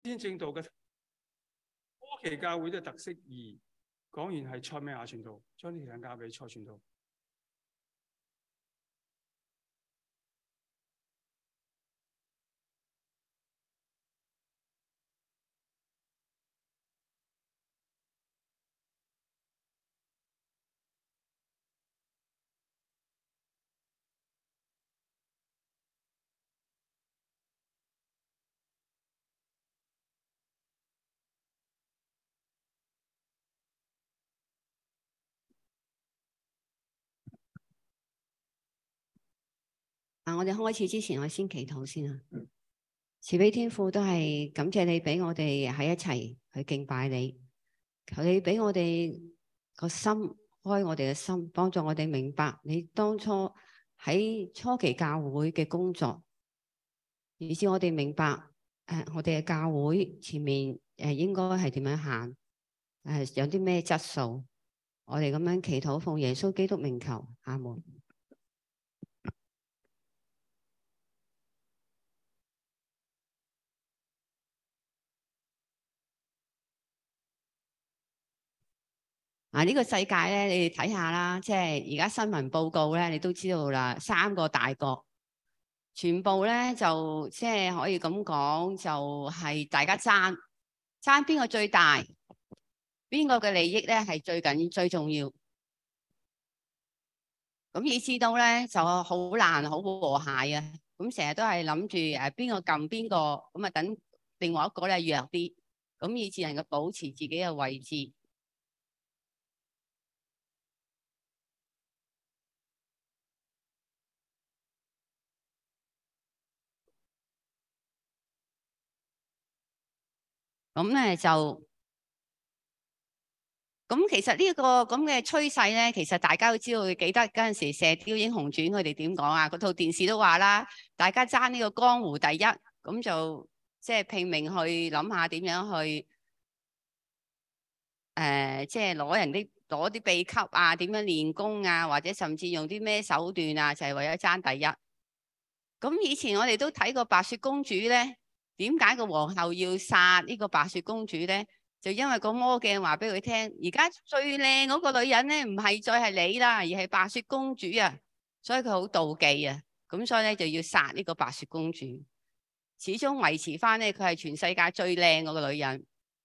先正道嘅初期教會嘅特色2，講完係蔡美雅傳道，將啲時間交俾蔡傳道。 我哋開始之前，我先祈禱先啊。慈悲天父，都係感謝你俾我哋喺一齊去敬拜你。求你俾我哋個心開，我哋嘅心，幫助我哋明白你當初喺初期教會嘅工作，以至我哋明白我哋嘅教會前面應該係點樣行，有啲咩質素。我哋咁樣祈禱，奉耶穌基督名求，阿門。呢個世界咧，你哋睇下啦，即係而家新聞報告咧，你都知道啦，3個大國全部咧就即係可以咁講，就係大家爭邊個最大，邊個嘅利益咧係最緊要最重要。咁以至到咧就好難好和諧啊！咁成日都係諗住邊個撳邊個，咁啊等另外一個咧弱啲，咁以至能夠保持自己嘅位置。咁咧咁其實呢個咁嘅趨勢咧，其實大家都知道，記得嗰陣時《射雕英雄傳》佢哋點講啊？嗰套電視都話啦，大家爭呢個江湖第一，咁就即係拼命去諗下點樣去即係攞啲秘笈啊，點樣練功啊，或者甚至用啲咩手段啊，就係為咗爭第一。咁以前我哋都睇過白雪公主咧，點解個皇后要殺呢個白雪公主咧？就因為個魔鏡話俾佢聽，而家最靚嗰個女人咧，唔係再係你啦，而係白雪公主啊，所以佢好妒忌啊，咁所以咧就要殺呢個白雪公主，始終維持翻咧佢係全世界最靚嗰個女人。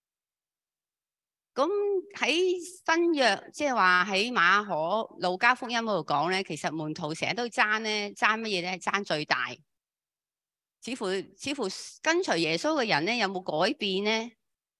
咁喺新約，即係話喺馬可、路加福音嗰度講咧，其實門徒成日都爭乜嘢咧？爭最大。似乎跟隨耶穌嘅人咧，有冇改變咧？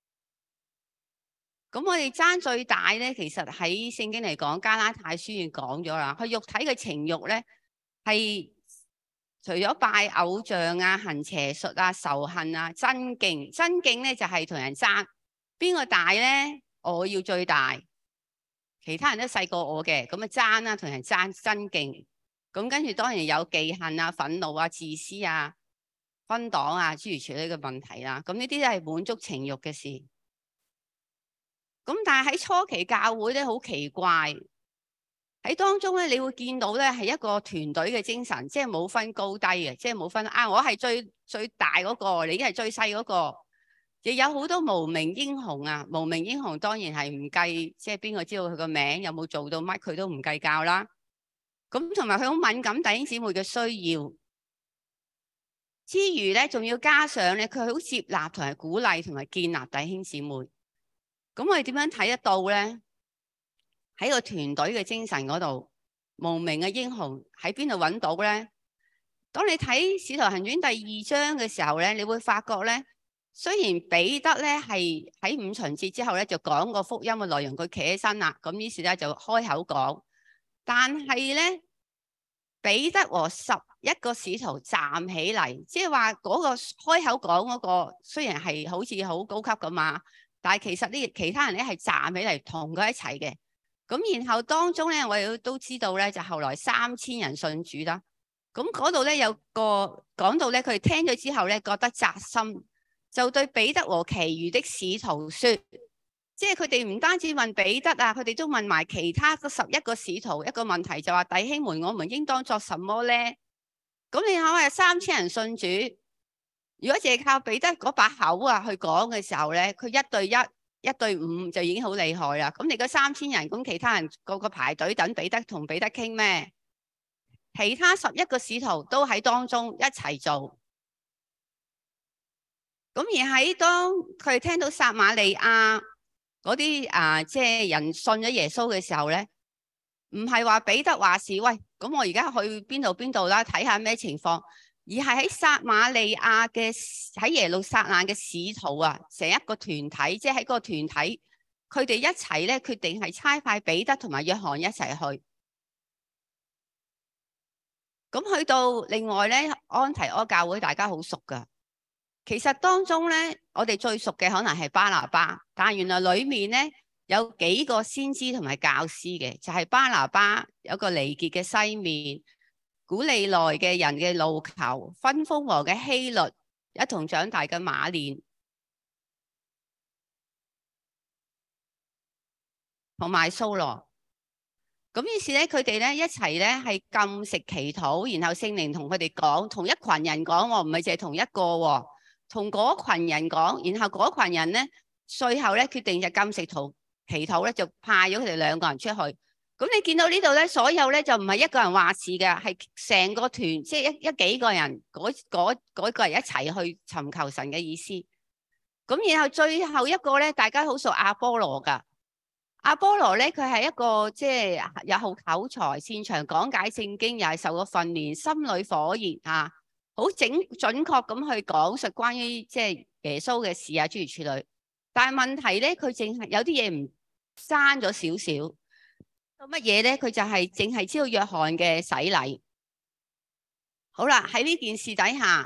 咁我哋爭最大咧，其實喺聖經嚟講，加拉太書已經講咗啦。佢肉體嘅情慾咧，係除咗拜偶像啊、行邪術啊、仇恨啊、爭競咧，就係同人爭邊個大咧？我要最大，其他人都細過我嘅，咁啊爭啦，同人爭競。咁跟住當然有忌恨啊、憤怒啊、自私啊、分黨啊諸如此類嘅問題啦。咁呢啲都係滿足情慾嘅事。咁但係喺初期教會咧，好奇怪，喺當中咧，你會見到咧係一個團隊嘅精神，即係冇分高低嘅，即係冇分我係最大嗰個，你係最細嗰個，亦有好多無名英雄啊！無名英雄當然係唔計，即係邊個知道佢個名，有冇做到乜，佢都唔計較啦。咁同埋佢好敏感弟兄姊妹嘅需要之餘咧，仲要加上咧，佢好接納同埋鼓勵同埋建立弟兄姊妹。咁我哋點樣睇得到咧？喺個團隊嘅精神嗰度，無名嘅英雄喺邊度揾到咧？當你睇《使徒行傳》第2章嘅時候咧，你會發覺咧，雖然彼得咧係喺五旬節之後咧就講個福音嘅內容，佢企起身啦，咁於是咧就開口講，但係咧彼得和11個使徒站起嚟，即係話嗰個開口講嗰個雖然係好似好高級咁嘛，但係其實呢其他人咧係站起嚟同佢一齊嘅。咁然後當中咧，我哋都知道咧，就後來3000人信主啦。咁嗰度咧有個講到咧，佢哋聽咗之後咧，覺得扎心，就對彼得和其餘的使徒說，即係佢哋唔單止問彼得啊，佢哋都問埋其他11個使徒一個問題，就話弟兄們，我們應當作什麼咧？咁你諗下，3000人信主， 如果淨係靠彼得嗰把口啊去講嘅時候咧，佢1對1、1對5就已經好厲害啦。咁你嗰3000人，咁其他人個個排隊等彼得同彼得傾咩？其他11個使徒都喺當中一齊做。咁而喺當佢聽到撒瑪利亞嗰啲即係人信咗耶穌嘅時候咧，唔係話彼得話事，喂，咁我而家去邊度啦，睇下咩情況，而係喺撒瑪利亞嘅喺耶路撒冷嘅使徒啊，成一個團體，即係喺嗰個團體，佢哋一齊咧決定係差派彼得同埋約翰一齊去。咁去到另外咧，安提阿教會大家好熟噶。其實當中咧，我哋最熟嘅可能係巴拿巴，但係原來裏面咧有幾個先知同埋教師嘅，就係巴拿巴有個尼結嘅西面，古利奈嘅人嘅路求，分封王嘅希律，一同長大嘅馬練，同埋蘇羅。咁於是咧，佢哋咧一齊咧係禁食祈禱，然後聖靈同佢哋講，同一群人講，唔係淨係同一個，同嗰群人講，然後嗰群人咧最後咧決定就禁食祈禱咧，就派咗佢哋2個人出去。咁你見到呢度咧，所有咧就唔係一個人話事嘅，係成個團，即係一幾個人嗰個人一齊去尋求神嘅意思。咁然後最後一個咧，大家好熟亞波羅噶。阿波羅咧，佢係一個即係有好口才，擅長講解聖經，又係受過訓練，心裏火熱啊，好準確咁去講述關於即係耶穌嘅事啊，諸如此類。但係問題咧，佢淨係有啲嘢唔爭咗少少。到乜嘢咧？佢就係淨係知道約翰嘅洗禮。好啦，喺呢件事底下，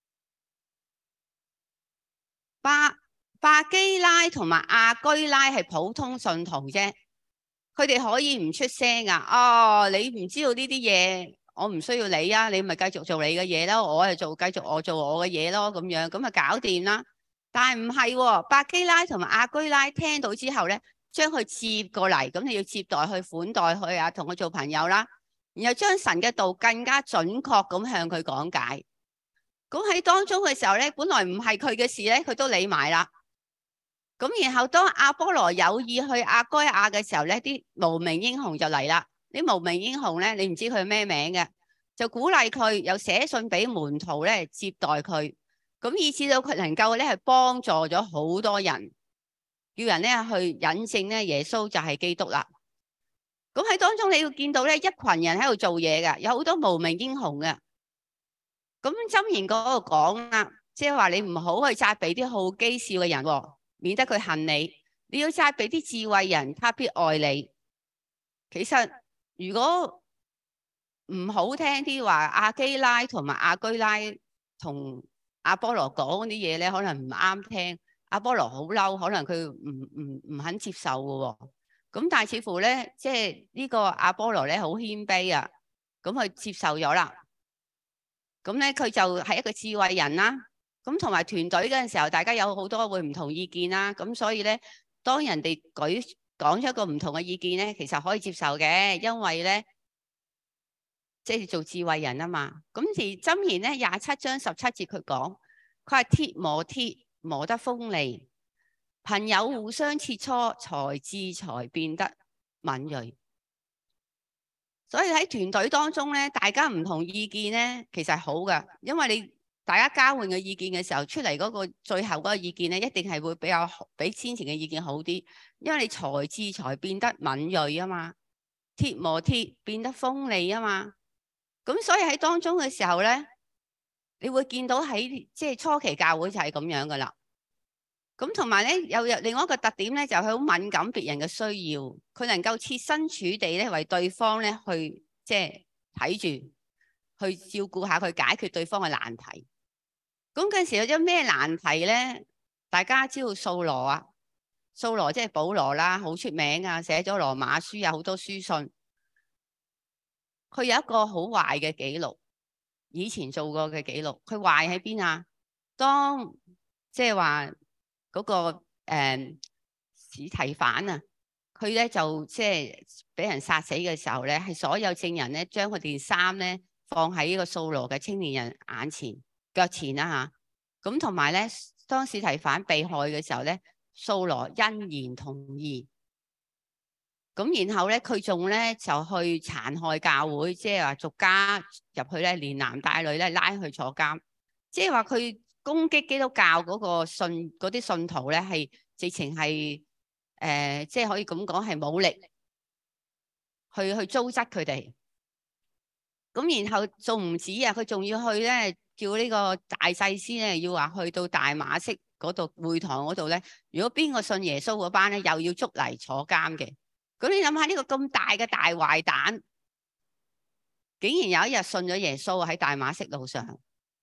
巴基拉同埋亞居拉係普通信徒啫，佢哋可以唔出聲噶。哦，你唔知道呢啲嘢，我唔需要你啊，你咪繼續做你嘅嘢咯，我就繼續我做我嘅嘢咯，咁樣咁啊搞掂啦。但係唔係，巴基拉同埋亞居拉聽到之後咧，將佢接過嚟，咁你要接待佢、款待佢啊，同佢做朋友啦，然後將神嘅道更加準確咁向佢講解。咁喺當中嘅時候咧，本來唔係佢嘅事咧，佢都理埋啦。咁然後當阿波羅有意去亞該亞嘅時候咧，啲無名英雄就嚟啦。啲無名英雄咧，你唔知佢咩名嘅，就鼓勵佢，又寫信俾門徒咧接待佢，咁以至到佢能夠咧係幫助咗好多人，叫人咧去引證咧耶穌就係基督啦。咁喺當中你要見到咧，一群人喺度做嘢嘅，有好多無名英雄嘅。咁箴言嗰度講啦，即係話你唔好去責備啲好譏笑嘅人喎，免得佢恨你。你要責備啲智慧人，他必愛你。其實如果唔好聽啲話，亞基拉同埋亞居拉同阿波羅講啲嘢咧，可能唔啱聽。阿波羅好嬲，可能佢唔肯接受嘅喎。咁但係似乎咧，即係呢個阿波羅咧好謙卑啊，咁佢接受咗啦。咁咧佢就係一個智慧人啦。咁同埋團隊嗰陣時候，大家有好多會唔同意見啦。咁所以咧，當人哋講出一個唔同嘅意見咧，其實可以接受嘅，因為咧即係做智慧人啊嘛。咁而箴言咧27章17節佢講，佢話鐵磨鐵磨得鋒利，朋友互相切磋，才智才變得敏銳。所以喺團隊當中咧，大家唔同意見咧，其實係好噶，因為你大家交換嘅意見嘅時候，出嚟嗰個最後嗰個意見咧，一定係會比先前嘅意見好啲，因為你才智才變得敏銳啊嘛，鐵磨鐵變得鋒利啊嘛。咁所以喺當中嘅時候咧，你會見到喺即係初期教會就係咁樣噶啦。咁同埋咧，有另外一個特點咧，就係好敏感別人嘅需要，佢能夠設身處地咧為對方咧去即係睇住，去照顧下佢，解決對方嘅難題。咁嗰陣時有啲咩難題咧？大家知道掃羅啊，掃羅即係保羅啦，好出名啊，寫咗羅馬書，有好多書信。佢有一個好壞嘅記錄，以前做過嘅記錄。佢壞喺邊啊？當即係話嗰個司提反啊，佢咧就即係俾人殺死嘅時候咧，係所有證人咧將佢件衫咧放喺呢個掃羅嘅青年人眼前腳前啦嚇。 咁同埋咧，當司提反被害嘅時候咧，掃羅欣然同意。咁然後咧，佢仲咧就去殘害教會，即係話逐家入去咧，連男帶女咧拉去坐監。即係話佢攻擊基督教嗰個嗰啲信徒咧，係直情係即係可以咁講係武力去糟質佢哋。咁然後仲唔止啊，佢仲要去咧叫呢個大祭司咧，要話去到大馬色嗰度會堂嗰度咧，如果邊個信耶穌嗰班咧，又要捉嚟坐監嘅。咁你諗下呢個咁大嘅大壞蛋，竟然有一日信咗耶穌喺大馬色路上。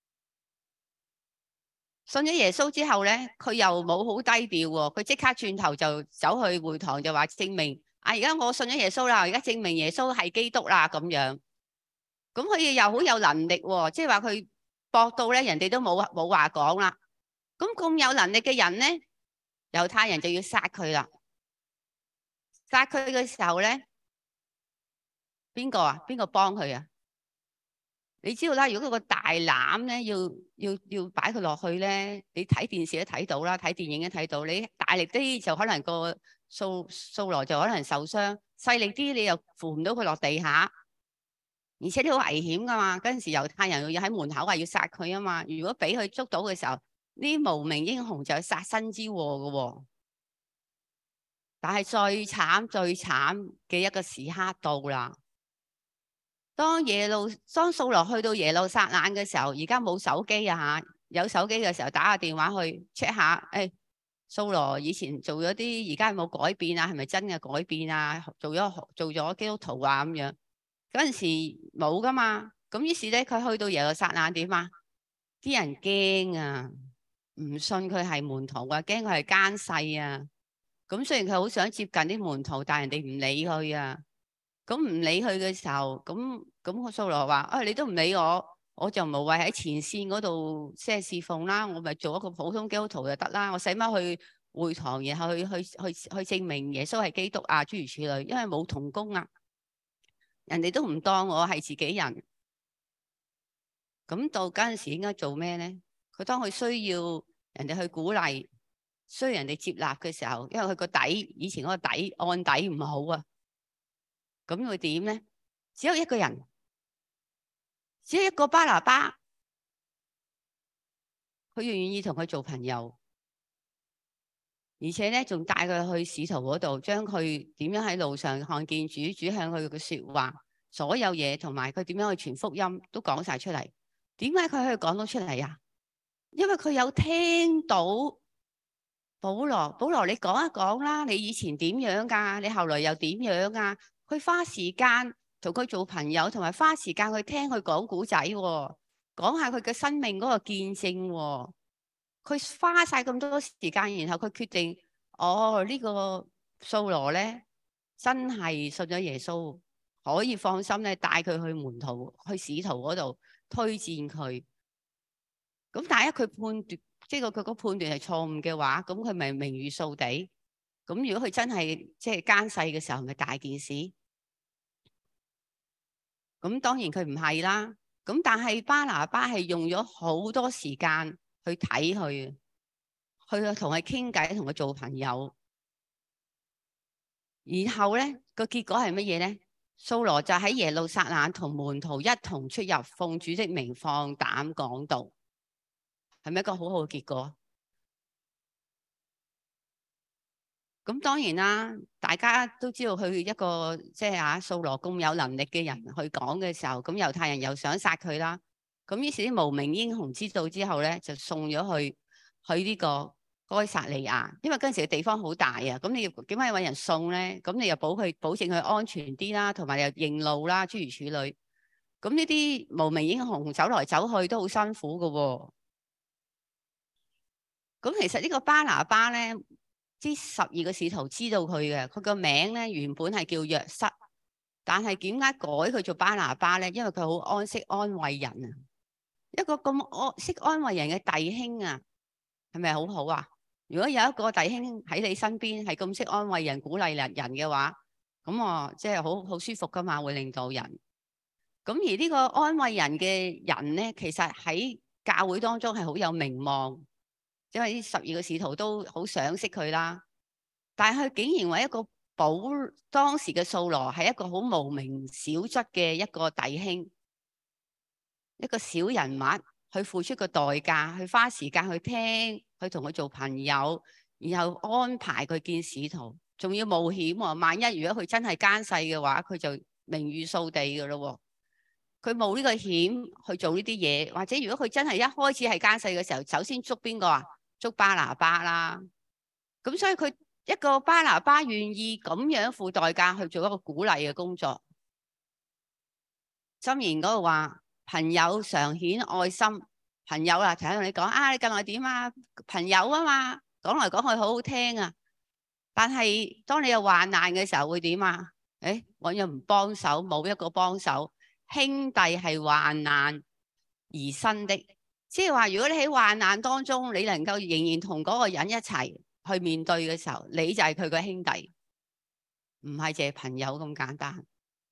信咗耶穌之後咧，佢又冇好低調喎，佢即刻轉頭就走去會堂就話證明啊，而家我信咗耶穌啦，而家證明耶穌係基督啦咁樣。咁佢又好有能力喎，即係話佢駁到咧，人哋都冇話講啦。咁有能力嘅人咧，猶太人就要殺佢啦。殺佢嘅時候咧，邊個啊？邊個幫佢啊？你知道啦，如果個大欖咧要擺佢落去咧，你睇電視都睇到啦，睇電影都睇到。你大力啲就可能個掃羅就可能受傷，細力啲你又扶唔到佢落地下，而且都好危險噶嘛。嗰陣時猶太人要喺門口話要殺佢啊嘛。如果俾佢捉到嘅時候，呢啲無名英雄就有殺身之禍噶喎。但係最慘嘅一個時刻到啦。當掃羅去到耶路撒冷嘅時候，而家冇手機啊嚇，有手機嘅時候打個電話去 check 下，掃羅以前做咗啲，而家有冇改變啊？係咪真嘅改變啊？做咗基督徒啊咁樣。嗰陣時冇噶嘛，咁於是咧佢去到耶路撒冷點啊？啲人驚啊，唔信佢係門徒啊，驚佢係奸細啊。咁雖然佢好想接近啲門徒，但係人哋唔理佢啊。咁唔理佢嘅時候，咁個掃羅話：你都唔理我，我就無謂喺前線嗰度即係侍奉啦。我咪做一個普通基督徒就得啦。我使乜去會堂，然後去證明耶穌係基督啊？諸如此類，因為冇同工啊，人哋都唔當我係自己人。咁到嗰陣時應該做咩咧？佢當佢需要人哋去鼓勵，需要人哋接納嘅時候，因為佢個底以前嗰個案底唔好啊。咁會點咧？只有一個人，只有一個巴拿巴，佢願意同佢做朋友，而且咧仲帶佢去使徒嗰度，將佢點樣喺路上看見主向佢嘅說話，所有嘢同埋佢點樣去傳福音都講晒出嚟。點解佢可以講到出嚟啊？因為佢有聽到保羅，你講一講啦，你以前點樣噶？你後來又點樣啊？佢花時間同佢做朋友，同埋花時間去聽佢講古仔，講下佢嘅生命嗰個見證。佢花晒咁多時間，然後佢決定，呢個掃羅咧真係信咗耶穌，可以放心咧帶佢去門徒、去使徒嗰度推薦佢。咁但係佢判斷，即係佢個判斷係錯誤嘅話，咁佢咪名譽掃地。咁如果佢真係即係奸細嘅時候，咪大件事。咁當然佢唔係啦，咁但係巴拿巴係用咗好多時間去睇佢，去同佢傾偈，同佢做朋友。然後咧個結果係乜嘢咧？掃羅就喺耶路撒冷同門徒一同出入，奉主的名放膽講道，係咪一個好好嘅結果？咁當然啦，大家都知道佢一個即係掃羅咁有能力嘅人去講嘅時候，咁猶太人又想殺佢啦。咁於是啲無名英雄知道之後咧，就送咗去呢個該撒利亞，因為嗰陣時嘅地方好大啊。咁你要點解揾人送咧？咁你又保證佢安全啲啦，同埋又認路啦，諸如此類。咁呢啲無名英雄走來走去都好辛苦㗎喎。咁其實呢個巴拿巴咧，啲12個使徒知道佢嘅，佢個名咧原本係叫約瑟，但係點解改佢做巴拿巴咧？因為佢好安息安慰人啊，一個咁識安慰人嘅弟兄啊，係咪好好啊？如果有一個弟兄喺你身邊係咁識安慰人、鼓勵人嘅話，咁我即係好舒服噶嘛，會令到人。咁而呢個安慰人嘅人咧，其實喺教會當中係好有名望，因為呢12個使徒都好賞識佢啦。但係佢竟然為一個當時嘅掃羅係一個好無名小卒嘅一個弟兄，一個小人物，去付出個代價，去花時間去聽，去同佢做朋友，然後安排佢見使徒，仲要冒險喎。萬一如果佢真係奸細嘅話，佢就名譽掃地㗎咯。佢冒呢個險去做呢啲嘢，或者如果佢真係一開始係奸細嘅時候，首先捉邊個啊？捉巴拿巴啦。咁所以佢一個巴拿巴願意咁樣付代價去做一個鼓勵嘅工作。箴言嗰度話：朋友常顯愛心。朋友啦，同你講啊，你近來點啊？朋友啊嘛，講嚟講去好好聽啊。但係當你有患難嘅時候會點啊？揾人唔幫手，冇一個幫手。兄弟係患難而生的，即係話如果你喺患難當中，你能夠仍然同嗰個人一齊去面對嘅時候，你就係佢個兄弟，唔係淨係朋友咁簡單。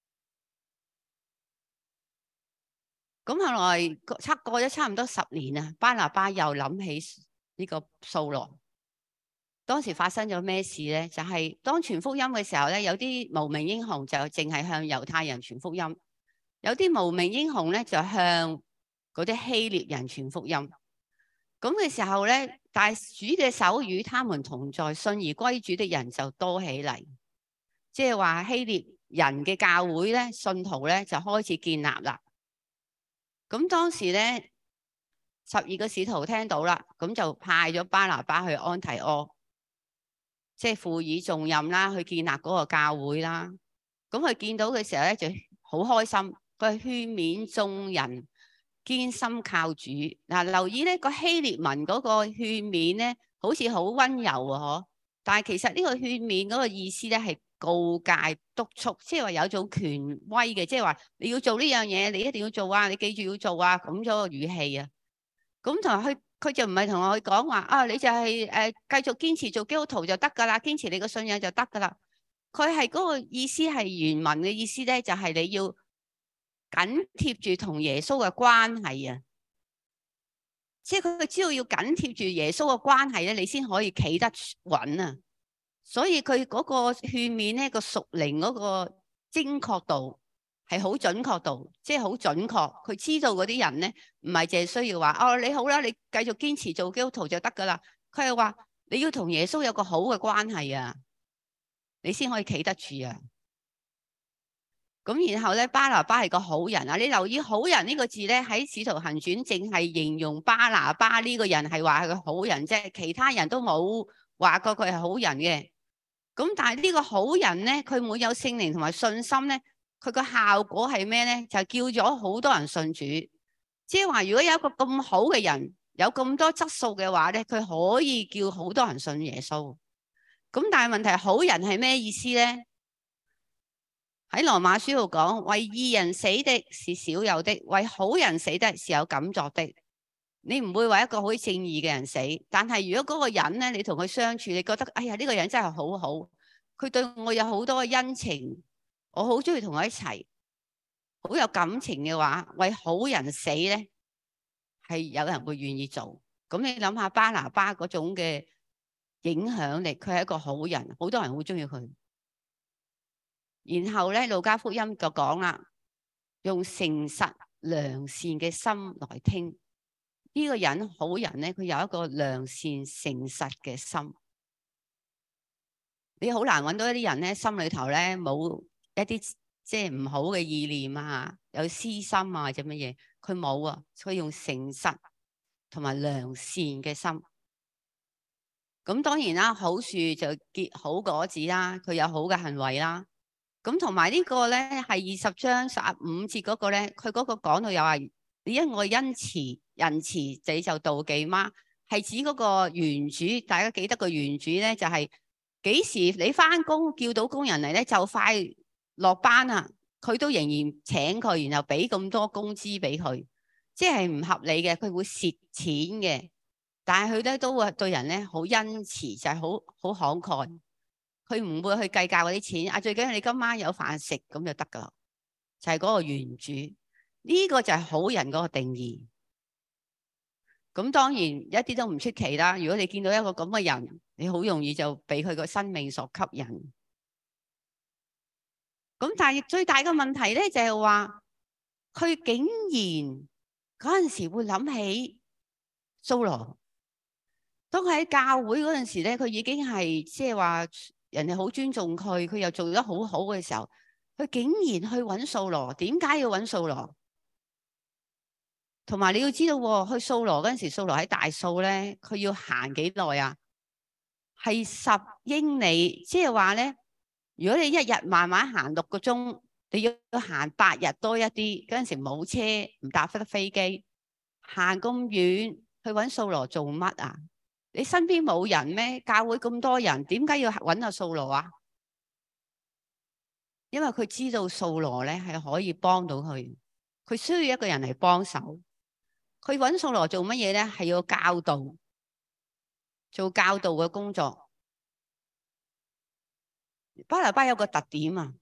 咁後來過咗差唔多10年啊，巴拿巴又諗起呢個掃羅。當時發生咗咩事呢？就係當傳福音嘅時候呢，有啲無名英雄就淨係向猶太人傳福音。有啲無名英雄咧，就向嗰啲希臘人傳福音。咁嘅時候咧，但主嘅手與他們同在，信而歸主的人就多起嚟。即係話希臘人嘅教會咧，信徒咧就開始建立啦。咁當時咧，12個使徒聽到啦，咁就派咗巴拿巴去安提阿，即係輔以重任啦，去建立嗰個教會啦。咁佢見到嘅時候咧，就好開心。佢勸勉眾人堅心靠主。嗱，留意咧個希臘文嗰個勸勉咧，好似好溫柔啊，但係其實呢個勸勉嗰個意思咧係告誡督促，即係話有種權威嘅，即係話你要做呢樣嘢，你一定要做啊，你記住要做啊，咁咗個語氣啊。咁同埋佢就唔係同我講話啊，你就係繼續堅持做基督徒就得噶啦，堅持你個信仰就得噶啦。佢係嗰個意思係原文嘅意思咧，就係你要緊貼住同耶穌嘅關係啊，即係佢知道要緊貼住耶穌嘅關係咧，你先可以企得穩啊。所以佢嗰個勸勉咧，個屬靈嗰個精確度係好準確度，即係好準確。佢知道嗰啲人咧，唔係淨係需要話哦，你好啦，你繼續堅持做基督徒就得噶啦。佢係話你要同耶穌有個好嘅關係啊，你先可以企得住啊。咁然後咧，巴拿巴係個好人啊！你留意好人呢個字咧，喺《使徒行傳》淨係形容巴拿巴呢個人係話係個好人啫，其他人都冇話過佢係好人嘅。咁但係呢個好人咧，佢滿有聖靈同埋信心咧，佢個效果係咩咧？就叫咗好多人信主。即係話，如果有一個咁好嘅人，有咁多質素嘅話咧，佢可以叫好多人信耶穌。咁但係問題係好人係咩意思咧？喺羅馬書度講，為義人死的是少有的，為好人死的是有敢作的。你唔會為一個好正義嘅人死，但係如果嗰個人咧，你同佢相處，你覺得哎呀呢個人真係好好，佢對我有好多嘅恩情，我好中意同佢一齊，好有感情嘅話，為好人死咧，係有人會願意做。咁你諗下巴拿巴嗰種嘅影響力，佢係一個好人，好多人好中意佢。然後咧，路加福音就講啦，用誠實良善嘅心來聽。呢個人好人咧，佢有一個良善誠實嘅心。你好難揾到一啲人咧，心裏頭咧冇一啲即係唔好嘅意念啊，有私心啊或者乜嘢，佢冇啊。佢用誠實同埋良善嘅心。咁當然啦，好樹就結好果子啦，佢有好嘅行為啦。咁同埋呢個咧係20章15節嗰個咧，佢嗰個講到又話，你因我恩慈仁慈，你就妒忌嗎？係指嗰個園主，大家記得個園主咧就係幾時你翻工叫到工人嚟咧就快落班啊，佢都仍然請佢，然後俾咁多工資俾佢，即係唔合理嘅，佢會蝕錢嘅。但係佢咧都會對人咧好恩慈，就係好慷慨。佢唔會去計較嗰啲錢，啊最緊要你今晚有飯食咁就得噶啦，就係嗰個園主。呢個就係好人嗰個定義。 咁當然一啲都唔出奇啦。如果你見到一個咁嘅人，你好容易就俾佢個生命所吸引。咁但係最大嘅問題咧，就係話佢竟然嗰陣時會諗起掃羅。當佢喺教會嗰陣時咧，佢已經係即係話人哋好尊重佢，佢又做得好好嘅時候，佢竟然去揾掃羅。點解要揾掃羅？同埋你要知道喎，去掃羅嗰陣時，掃羅喺大數咧，佢要行幾耐啊？係10英里，即係話咧，如果你一日慢慢行6個鐘，你要行8日多一啲。嗰陣時冇車，唔搭得飛機，行咁遠去揾掃羅做乜啊？你身邊冇人咩？教會咁多人，點解要揾阿掃羅啊？因為佢知道掃羅咧係可以幫到佢，佢需要一個人嚟幫手。佢揾掃羅做乜嘢咧？係要教導，做教導嘅工作。巴拿巴有個特點啊，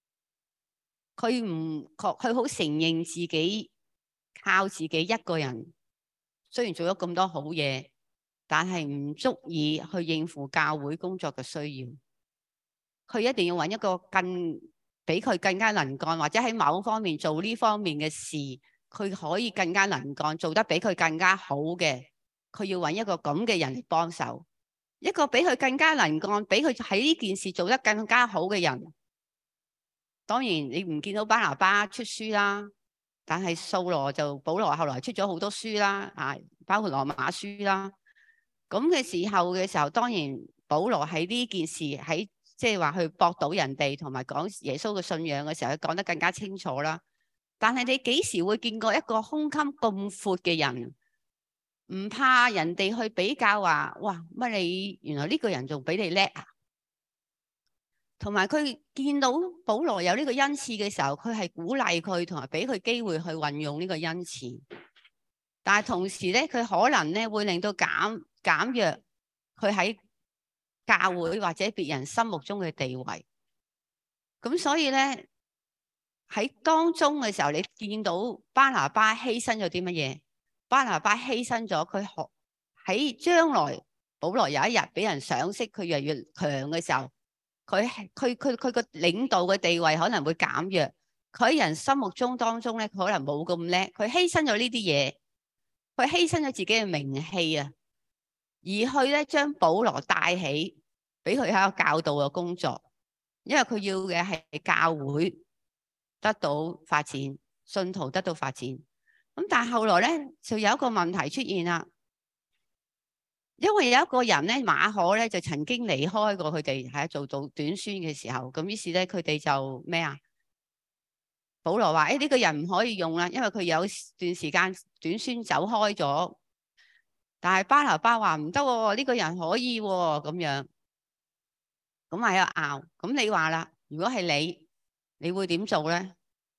佢好承認自己靠自己一個人，雖然做咗咁多好嘢，但係唔足以去應付教會工作嘅需要。佢一定要揾一個比佢更加能幹，或者喺某方面做呢方面嘅事，佢可以更加能幹，做得比佢更加好嘅。佢要揾一個咁嘅人嚟幫手，一個比佢更加能幹，比佢喺呢件事做得更加好嘅人。當然你唔見到巴拿巴出書啦，但係保羅後來出咗好多書啦，包括羅馬書啦。咁嘅時候，當然保羅喺呢件事喺即係話去駁倒人哋，同埋講耶穌嘅信仰嘅時候，佢講得更加清楚啦。但係你幾時會見過一個胸襟咁闊嘅人，唔怕人哋去比較話，哇乜你原來呢個人仲比你叻啊？同埋佢見到保羅有呢個恩賜嘅時候，佢係鼓勵佢，同埋俾佢機會去運用呢個恩賜。但係同時咧，佢可能咧會令到減弱佢喺教會或者別人心目中嘅地位。咁所以咧喺當中嘅時候，你見到巴拿巴犧牲咗啲乜嘢？巴拿巴犧牲咗佢喺將來保羅有一日俾人賞識，佢越嚟越強嘅時候，佢個領導嘅地位可能會減弱。佢喺人心目中當中咧，佢可能冇咁叻。佢犧牲咗呢啲嘢，佢犧牲咗自己嘅名氣啊，而去咧將保羅帶起，俾佢喺個教導嘅工作。因為佢要嘅係教會得到發展，信徒得到發展。咁但係後來咧就有一個問題出現啦。因為有一個人咧，馬可咧就曾經離開過佢哋，喺做短宣嘅時候，咁於是咧佢哋就咩啊？保羅話：呢個人唔可以用啦，因為佢有段時間短宣走開咗。但係巴拿巴話唔得喎，呢個人可以喎，咁樣。咁喺度拗。咁你話啦，如果係你會點做咧？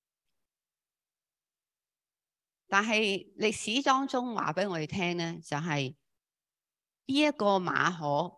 但係歷史當中話俾我哋聽咧，就係呢一個馬可，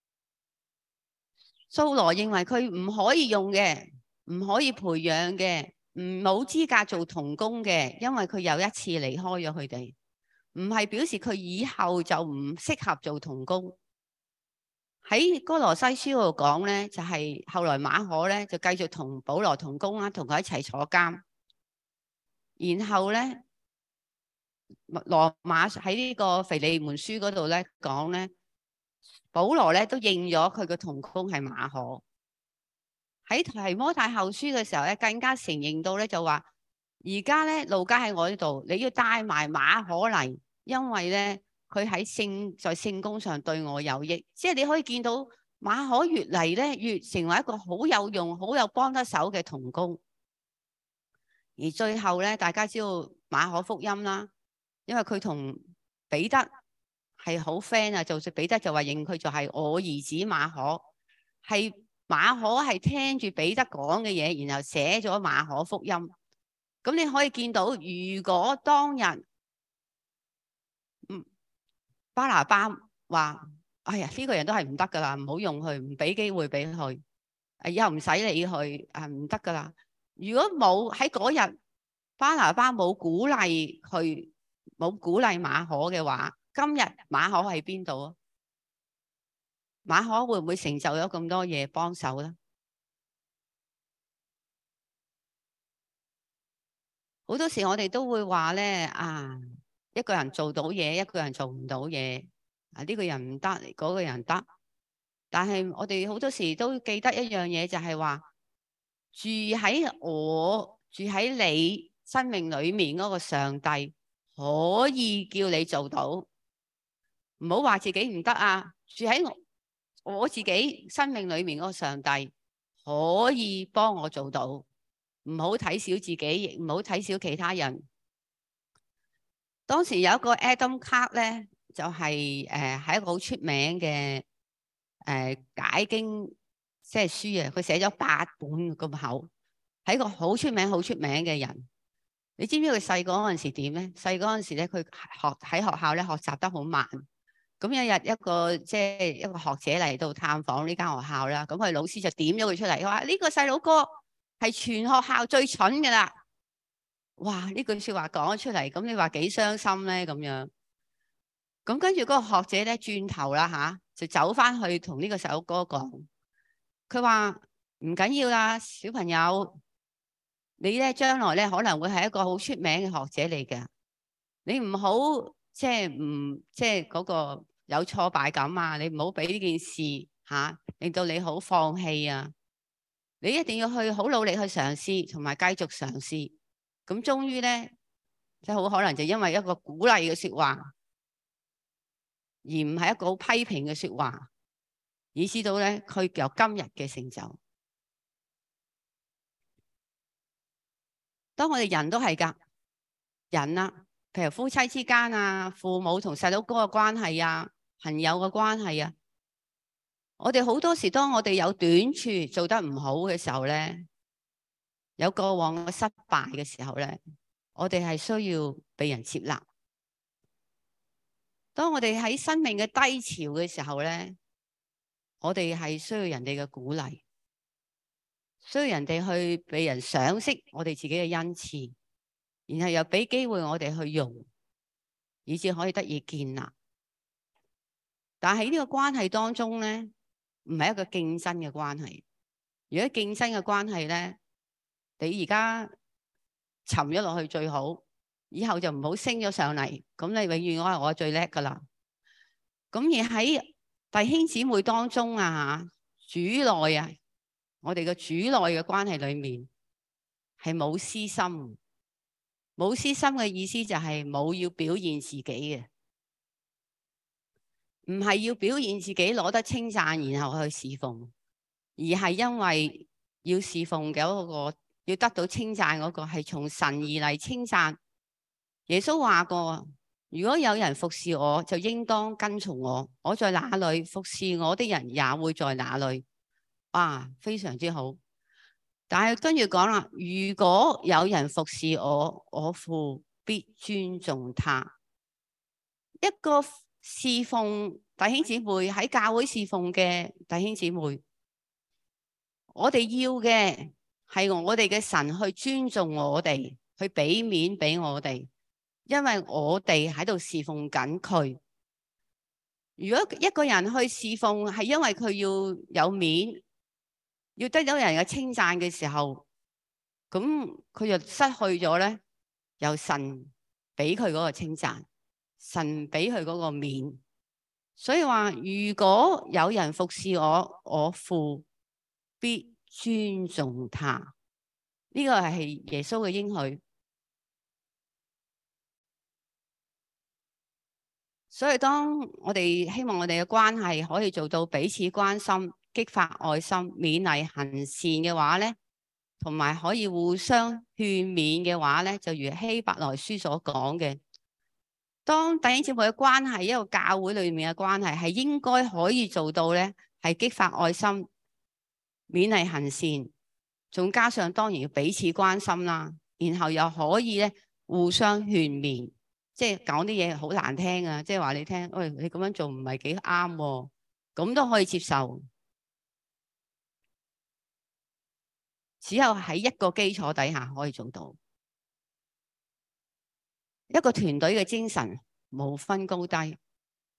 掃羅認為佢唔可以用嘅，唔可以培養嘅，冇資格做同工嘅，因為佢有一次離開咗佢哋，唔係表示佢以後就唔適合做同工。喺哥羅西書嗰度講咧，就係後來馬可咧就繼續同保羅同工啦，同佢一齊坐監。然後咧，羅馬喺呢個腓利門書嗰度咧講咧，保羅咧都認咗佢嘅同工係馬可。喺提摩太後書嘅時候咧，更加承認到咧就話，而家咧路加喺我呢度，你要帶埋馬可嚟，因為咧佢在聖工上對我有益。即係你可以見到馬可越嚟咧越成為一個好有用、好有幫得手嘅同工。而最後咧，大家知道馬可福音啦，因為佢同彼得係好 friend 啊，就彼得就話認佢就係我兒子馬可，係馬可係聽住彼得講嘅嘢，然後寫咗馬可福音。咁你可以見到，如果當日巴拿巴話：哎呀，呢個人都係唔得噶啦，唔好用佢，唔俾機會俾佢，以後唔使理佢，唔得噶啦。如果冇喺嗰日巴拿巴冇鼓勵佢，冇鼓勵馬可嘅話， 今日馬可喺邊度啊？馬可會唔會成就咗咁多嘢幫手咧？好多時我哋都會話咧啊，一個人做到嘢，一個人做唔到嘢啊，呢個人唔得，嗰個人得。但係我哋好多時都記得一樣嘢，就係話住喺你生命裏面嗰個上帝可以叫你做到，唔好話自己唔得啊！住喺我自己生命裏面嗰個上帝可以幫我做到。唔好睇小自己，亦唔好睇小其他人。當時有一個 Adam Clarke 咧，就係一個好出名嘅解經即係書啊。佢寫咗8本咁厚，係一個好出名嘅人。你知唔知佢細個嗰陣時點咧？細個嗰陣時咧，佢喺學校咧學習得好慢。咁有一日一個學者嚟到探訪呢間學校啦，咁佢老師就點咗佢出嚟，佢話呢個細佬哥係全學校最蠢嘅啦！哇！呢句説話講咗出嚟，咁你話幾傷心咧？咁樣，咁跟住嗰個學者咧轉頭啦就走翻去同呢個細佬哥講，佢話唔緊要啦，小朋友，你咧將來咧可能會係一個好出名嘅學者嚟嘅，你唔好嗰個有挫敗感啊，你唔好俾呢件事令到你好放棄啊！你一定要去好努力去嘗試，同埋繼續嘗試。咁終於咧，即係好可能就因為一個鼓勵嘅説話，而唔係一個好批評嘅説話，以致到咧佢有今日嘅成就。當我哋人都係㗎，人啊，譬如夫妻之間啊，父母同細佬哥嘅關係啊，朋友嘅關係啊，我哋好多時當我哋有短處做得唔好嘅時候咧，有過往嘅失敗嘅時候咧，我哋係需要被人接納。當我哋喺生命嘅低潮嘅時候咧，我哋係需要人哋嘅鼓勵，需要人哋去被人賞識我哋自己嘅恩賜，然後又俾機會我哋去用，以至可以得以建立。但係呢個關係當中咧，唔係一個競爭嘅關係。如果競爭嘅關係咧，你而家沉咗落去最好，以後就唔好升咗上嚟，咁你永遠我係最叻噶啦。咁而喺弟兄姊妹當中啊，主內啊，我哋嘅主內嘅關係裏面係冇私心，冇私心嘅意思就係冇要表現自己嘅，唔係要表現自己攞得稱讚然後去侍奉，而係因為要侍奉嘅嗰個要得到稱讚嗰個係從神而嚟稱讚。耶穌話過，如果有人服侍我，就應當跟從我。我在哪裏，服侍我的人也會在哪裏。哇，非常之好。但係跟住講啦，如果有人服侍我，我父必尊重他。一個侍奉弟兄姊妹喺教會侍奉嘅弟兄姊妹，我哋要嘅係我哋嘅神去尊重我哋，去俾面俾我哋。因為我哋喺度侍奉緊佢。如果一個人去侍奉係因為佢要有面，要得到人嘅稱讚嘅時候，咁佢就失去咗咧由神俾佢嗰個稱讚，神俾佢嗰個面。所以話如果有人服侍我，我父必尊重他。呢個係耶穌嘅應許。所以當我哋希望我哋嘅關係可以做到彼此關心、激發愛心、勉勵行善嘅話咧，同埋可以互相勸勉嘅話咧，就如希伯來書所講嘅，當弟兄姊妹嘅關係，一個教會裏面嘅關係係應該可以做到咧，係激發愛心、勉勵行善，仲加上當然要彼此關心啦，然後又可以咧互相勸勉。即係講啲嘢好難聽啊！即係話你聽，喂，你咁樣做唔係幾啱喎，咁都可以接受。只有喺一個基礎底下可以做到。一個團隊嘅精神冇分高低，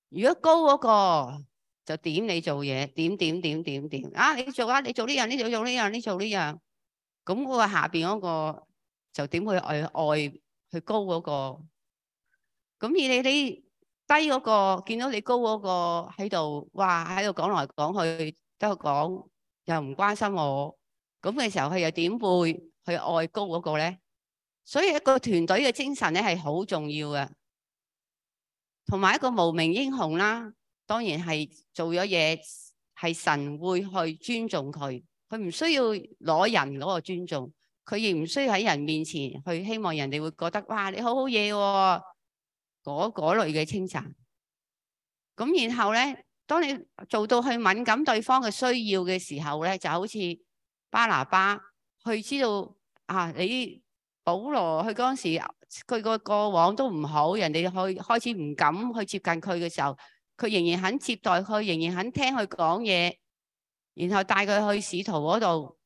如果高嗰個就點你做嘢，點啊！你做啊，你做呢樣，你做呢樣，你做呢樣。咁嗰個下邊嗰個就點去愛去高嗰個？咁而你低嗰個見到你高嗰個喺度，哇喺度講來講去都講，又唔關心我。咁嘅時候，佢又點會去愛高嗰個咧？所以一個團隊嘅精神咧係好重要嘅，同埋一個無名英雄啦。當然係做咗嘢，係神會去尊重佢，佢唔需要攞人嗰個尊重，佢亦唔需要喺人面前去希望人哋會覺得哇你好好嘢喎，嗰類嘅稱讚。咁然後咧，當你做到去敏感對方嘅需要嘅時候咧，就好似巴拿巴去知道啊，你保羅去嗰陣時，佢個過往都唔好，人哋去開始唔敢去接近佢嘅時候，佢仍然肯接待佢，仍然肯聽佢講嘢，然後帶佢去使徒嗰度，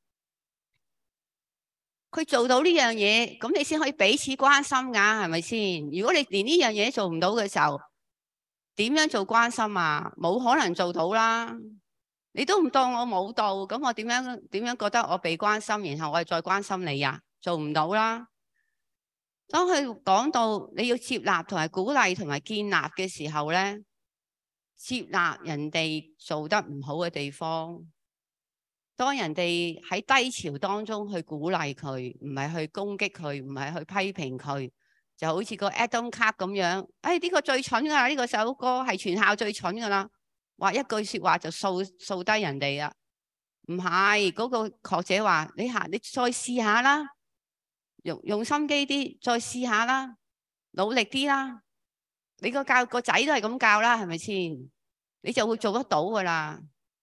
佢做到呢樣嘢，咁你先可以彼此關心㗎，係咪先？如果你連呢樣嘢做唔到嘅時候，點樣做關心啊？冇可能做到啦！你都唔當我冇到，咁我點樣覺得我被關心，然後我再關心你啊？做唔到啦！當佢講到你要接納同埋鼓勵同埋建立嘅時候咧，接納人哋做得唔好嘅地方，當人哋喺低潮當中去鼓勵佢，唔係去攻擊佢，唔係去批評佢，就好似個 Adam Clark 咁樣，呢個最蠢㗎啦，呢個首歌係全校最蠢㗎啦，話一句説話就掃低人哋啦。唔係，嗰個學者話你再試下啦。用心機啲，再試下啦，努力啲啦。你個仔都係咁教啦，係咪先？你就會做得到噶啦。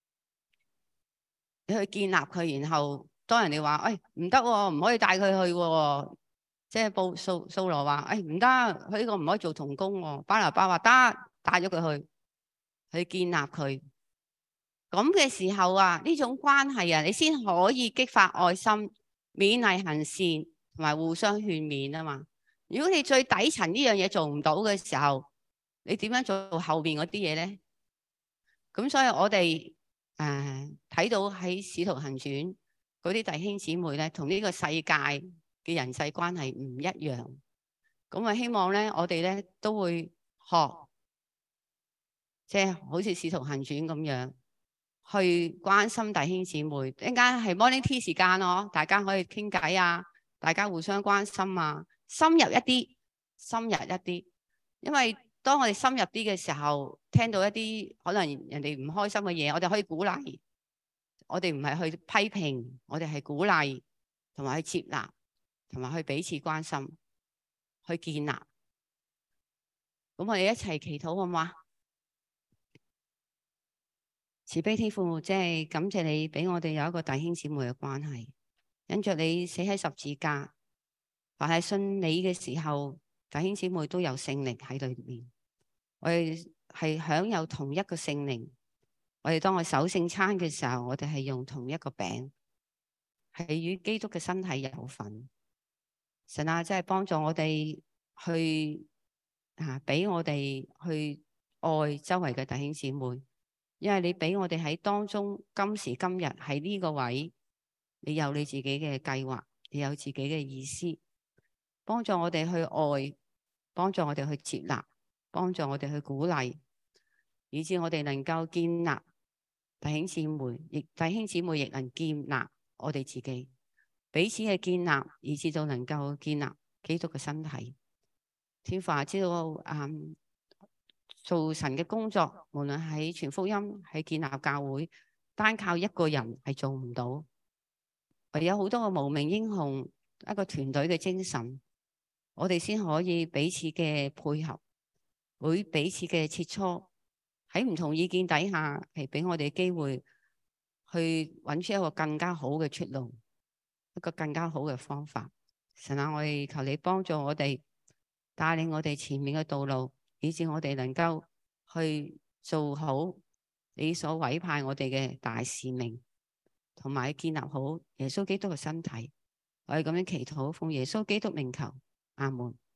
你去建立佢，然後當人哋話，唔得喎，唔可以帶佢去喎。即係掃羅話，唔得，佢呢個唔可以做童工喎。巴拿巴話得，帶咗佢去建立佢。咁嘅時候啊，呢種關係啊，你先可以激發愛心，勉勵行善。同埋互相勸勉啊嘛！如果你最底層呢樣嘢做唔到嘅時候，你點樣做後面嗰啲嘢咧？咁所以我哋睇到喺《使徒行傳》嗰啲弟兄姊妹咧，同呢個世界嘅人際關係唔一樣。咁啊，希望咧我哋咧都會學，即係好似《使徒行傳》咁樣，去關心弟兄姊妹。陣間係 morning tea 時間咯，大家可以傾偈啊！大家互相關心啊，深入一啲，因為當我哋深入啲嘅時候，聽到一啲可能人哋唔開心嘅嘢，我哋可以鼓勵，我哋唔係去批評，我哋係鼓勵同埋去接納，同埋去彼此關心，去建立。咁我哋一齊祈禱好唔好啊？慈悲天父，即係感謝你俾我哋有一個弟兄姊妹嘅關係。因着你死喺十字架，凡係信你嘅時候，弟兄姊妹都有聖靈喺裏面。我哋係享有同一個聖靈。我哋當我守聖餐嘅時候，我哋係用同一個餅，係與基督嘅身體有份。神啊，真係幫助我哋去俾我哋去愛周圍嘅弟兄姊妹，因為你俾我哋喺當中今時今日喺呢個位。你有你自己嘅計劃，你有自己嘅意思，幫助我哋去愛，幫助我哋去接納，幫助我哋去鼓勵，以致我哋能夠建立弟兄姊妹，弟兄姊妹亦能建立我哋自己，彼此嘅建立，以致到能夠建立基督嘅身體。天父啊，知道做神嘅工作，無論喺傳福音，喺建立教會，單靠一個人係做唔到。唯有好多個無名英雄，一個團隊嘅精神，我哋先可以彼此嘅配合，會彼此嘅切磋，喺唔同意見底下，係俾我哋機會去揾出一個更加好嘅出路，一個更加好嘅方法。神啊，我哋求你幫助我哋，帶領我哋前面嘅道路，以致我哋能夠去做好你所委派我哋嘅大使命。同埋建立好耶穌基督嘅身體，我哋咁樣祈禱，奉耶穌基督名求，阿門。